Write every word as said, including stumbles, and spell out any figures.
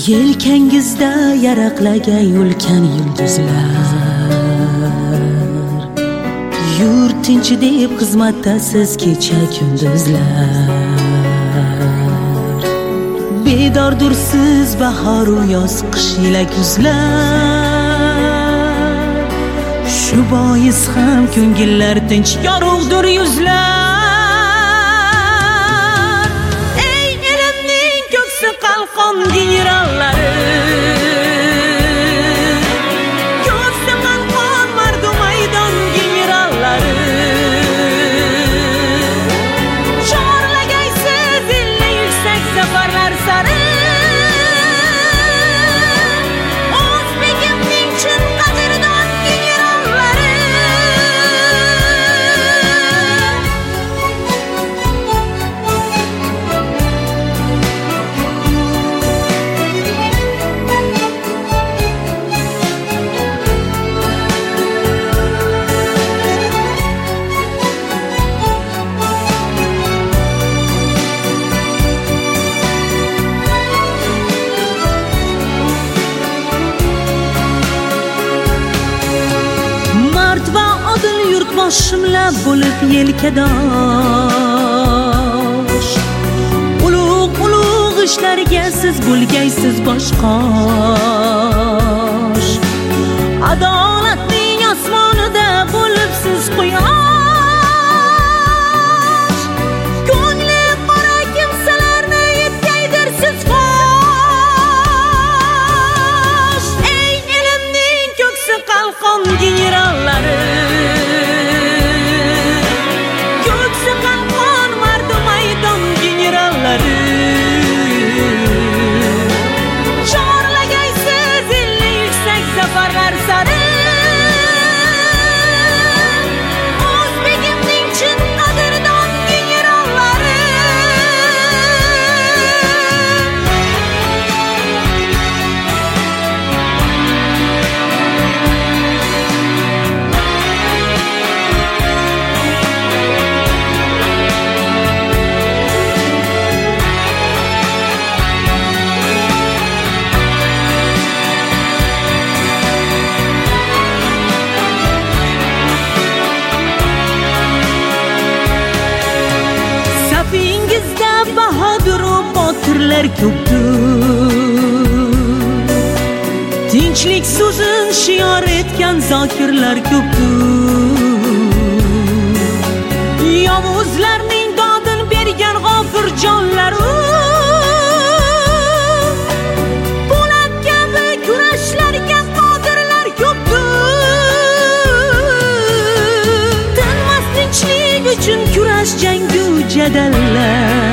Yelkangizda yaraqlagan ulkan yulduzlar, yurtinchi deb xizmatdasiz kecha kunduzlar. Bedordursiz bahoru yoz, qish ila kuzlar. Shu bois ham ko'ngillar tinch, yorug'dir yuzlar. Ey elimning ko'ksi qalqon generallari, ko'ksi qalqon mardum maydon generallari. Chorlagaysiz illa yuksak zafarlar sari. O'zbegimning chin qadrdon generallari. Mard va odil yurtboshimla bo'lib yelkadosh, ulug' ulug' ishlarga siz bo'lgaysiz boshqosh. Adolatning osmonida bo'lib siz quyosh, ko'ngli qora kimsalarni yetkaydirsiz fosh. Ey elimning ko'ksi qalqon generallari, ko'ksi qalqon mardum maydon generallari. Chorlagaysiz illa yuksak zafarlar sari. O'zbegimning chin qadrdon generallari. Safingizda bahodir va botirlar ko'pdir, tinchlik so'zin shior etgan zokirlar ko'pdir. Yovuzlarning dodin bergan g'ofir jonlar, po'lat kabi kurashlarga qodirlar ko'pdir. Tinmas tinchlik uchun kurash, jangu jadallar.